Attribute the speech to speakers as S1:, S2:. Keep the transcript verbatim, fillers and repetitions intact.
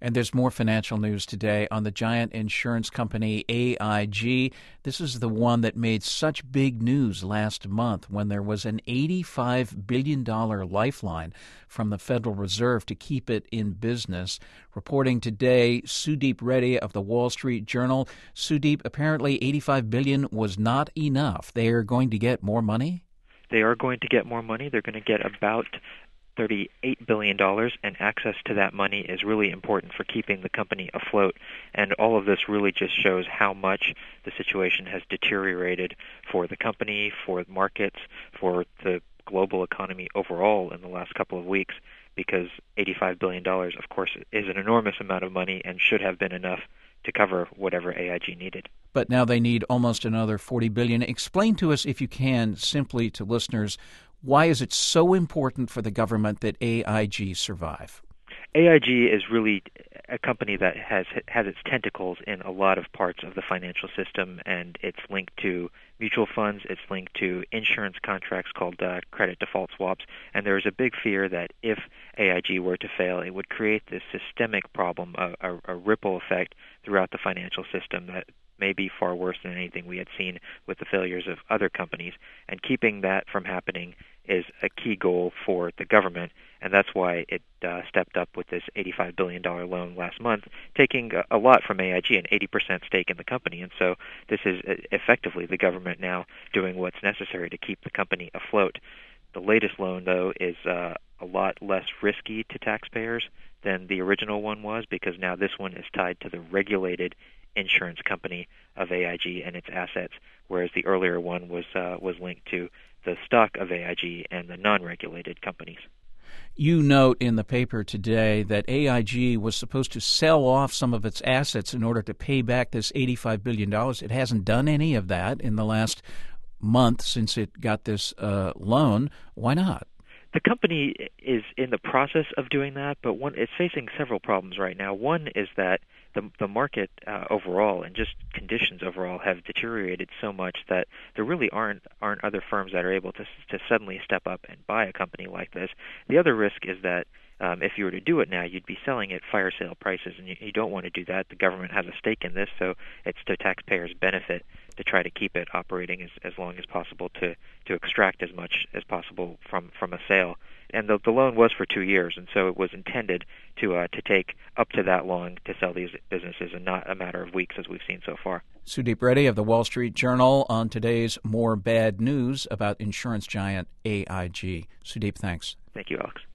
S1: And there's more financial news today on the giant insurance company A I G. This is the one that made such big news last month when there was an eighty-five billion dollars lifeline from the Federal Reserve to keep it in business. Reporting today, Sudeep Reddy of the Wall Street Journal. Sudeep, apparently eighty-five billion dollars was not enough. They are going to get more money?
S2: They are going to get more money. They're going to get about thirty-eight billion dollars, and access to that money is really important for keeping the company afloat. And all of this really just shows how much the situation has deteriorated for the company, for markets, for the global economy overall in the last couple of weeks, because eighty-five billion dollars, of course, is an enormous amount of money and should have been enough to cover whatever A I G needed.
S1: But now they need almost another forty billion dollars. Explain to us, if you can, simply to listeners, why is it so important for the government that A I G survive?
S2: A I G is really a company that has has its tentacles in a lot of parts of the financial system, and it's linked to mutual funds, it's linked to insurance contracts called uh, credit default swaps, and there is a big fear that if A I G were to fail, it would create this systemic problem, a, a, a ripple effect throughout the financial system that may be far worse than anything we had seen with the failures of other companies. And keeping that from happening is a key goal for the government, and that's why it uh, stepped up with this eighty-five billion dollars loan last month, taking a, a lot from A I G, an eighty percent stake in the company. And so this is effectively the government now doing what's necessary to keep the company afloat. The latest loan, though, is uh, a lot less risky to taxpayers than the original one was, because now this one is tied to the regulated insurance company of A I G and its assets, whereas the earlier one was uh, was linked to the stock of A I G and the non-regulated companies.
S1: You note in the paper today that A I G was supposed to sell off some of its assets in order to pay back this eighty-five billion dollars. It hasn't done any of that in the last month since it got this uh, loan. Why not?
S2: The company is in the process of doing that, but one, it's facing several problems right now. One is that the, the market uh, overall and just conditions overall have deteriorated so much that there really aren't aren't other firms that are able to to suddenly step up and buy a company like this. The other risk is that um, if you were to do it now, you'd be selling at fire sale prices, and you, you don't want to do that. The government has a stake in this, so it's to taxpayers' benefit to try to keep it operating as, as long as possible, to, to extract as much as possible from, from a sale. And the, the loan was for two years, and so it was intended to uh, to take up to that long to sell these businesses, and not a matter of weeks as we've seen so far.
S1: Sudeep Reddy of the Wall Street Journal on today's More Bad News about insurance giant A I G. Sudeep, thanks.
S2: Thank you, Alex.